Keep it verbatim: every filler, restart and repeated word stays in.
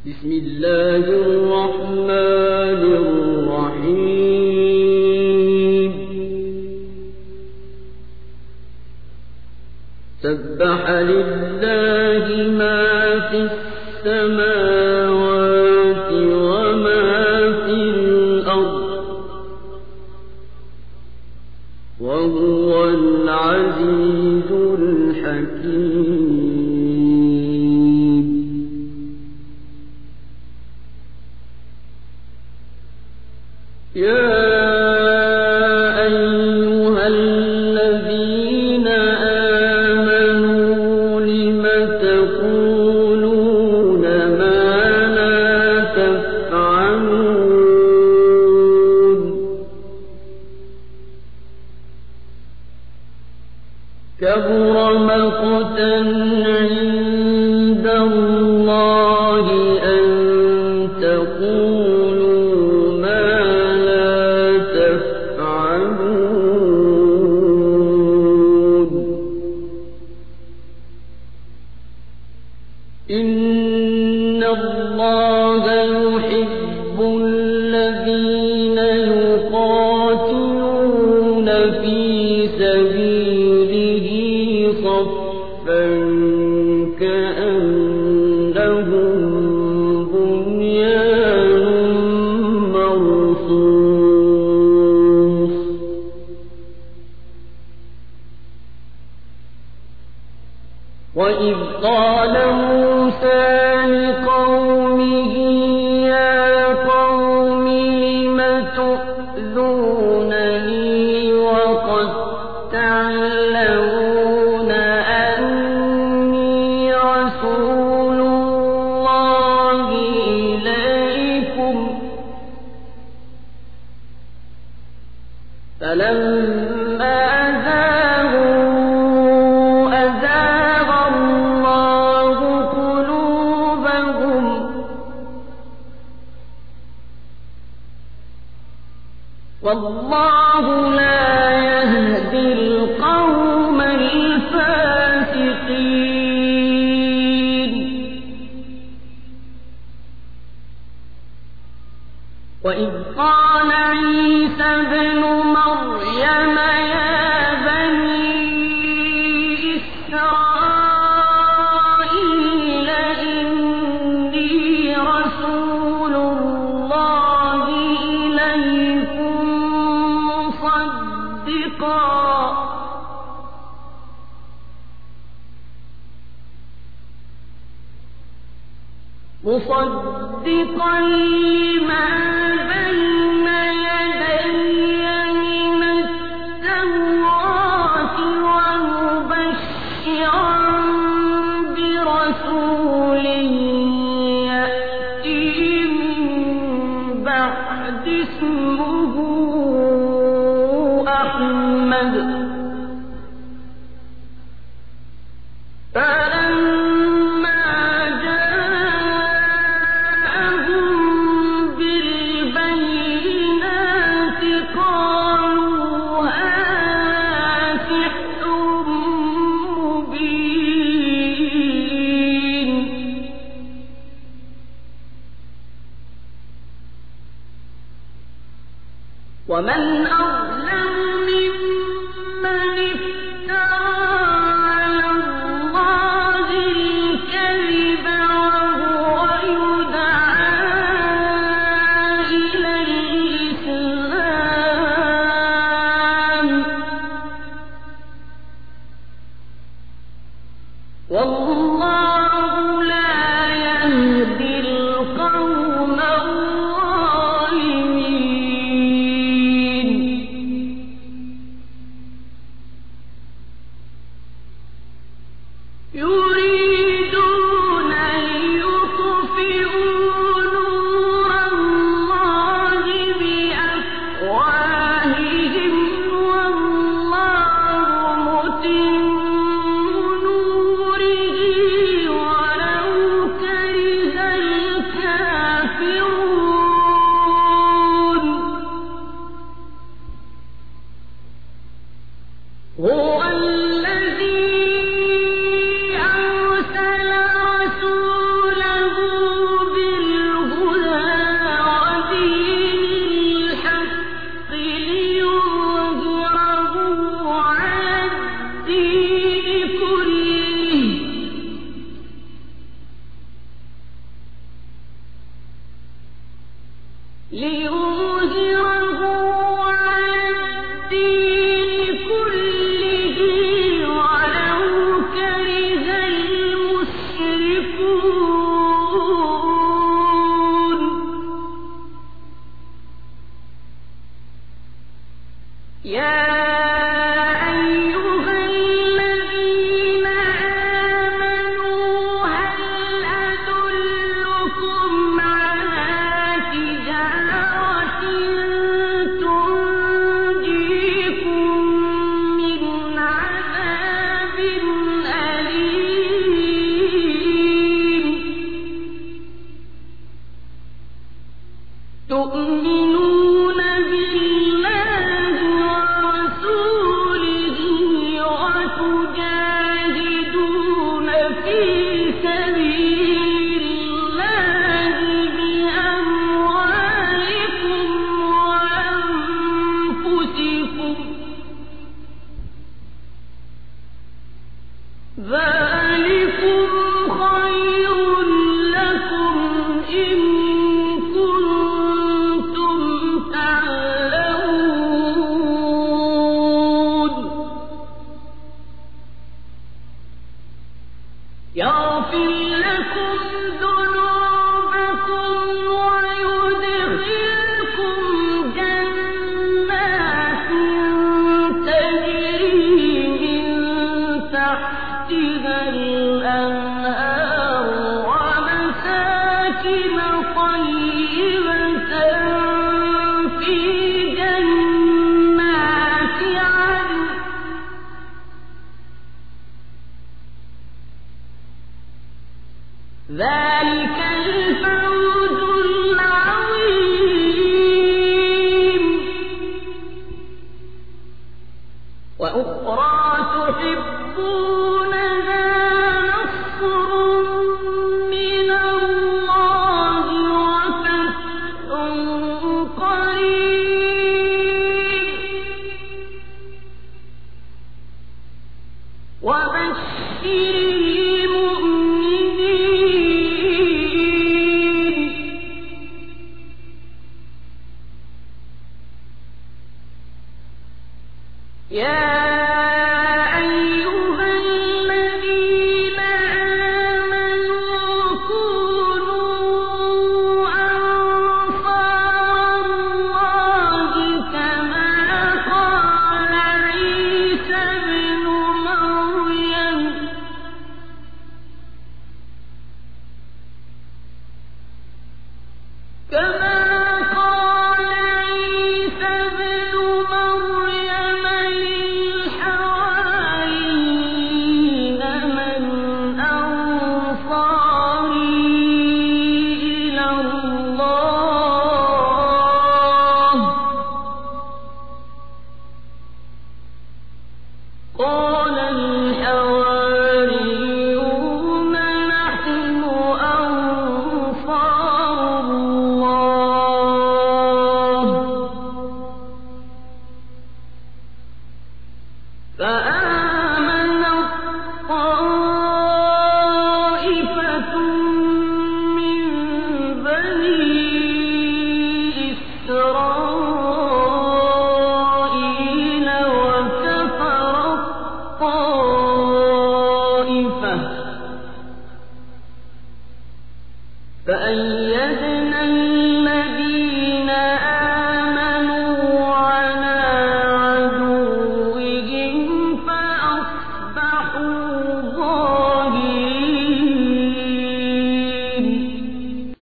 بسم الله الرحمن الرحيم سبح لله ما في السماوات وما في الأرض وهو العزيز الحكيم يا أيها الذين آمنوا لم تقولون ما لا تفعلون كبر مقتا عند الله أن تقولوا ما لا تفعلون إن الله يحب الذين يقاتلون في سبيله صفا كأنهم بنيان مرصوص وإذ قال موسى لقومه يا قوم لم تؤذونني وقد تعلمون أني رسول الله إليكم فلما أزاغوا أزاغ الله قلوبهم والله لا يهدي القوم الفاسقين وإذ قال عيسى ابن مريم يا بني إسرائيل إني رسول الله إليكم مصدقا مصدقا لما بين يدي من التوراة ومبشرا برسول يأتي من بعد اسمه أحمد ومن أظلم ممن افترى على الله الكذب وهو يدعى إلى الإسلام والله لا يهدي القوم الظالمين ليظهره على الدين كله ولو كره المشركون يا تؤمنون بالله ورسوله وتجاهدون في سبيل الله بأموالكم وأنفسكم ذلكم خير لكم إن يغفر لكم ذنوبكم ويدخلكم جنات تجري من تحتها الأنهار ومساكن طيبة في جنات عدن ذلك الفوز العظيم وأخرى تحبونها نصر من الله وفتح قريب وبشر يا أيها الذين آمنوا كونوا أنصار الله كما قال عيسى ابن مريم كما قال عيسى ابن مريم للحواريين من أنصاري إلى الله قال الحواريون نحن أنصار الله فآمنت طائفة من بني إسرائيل وكفرت طائفة فأيدنا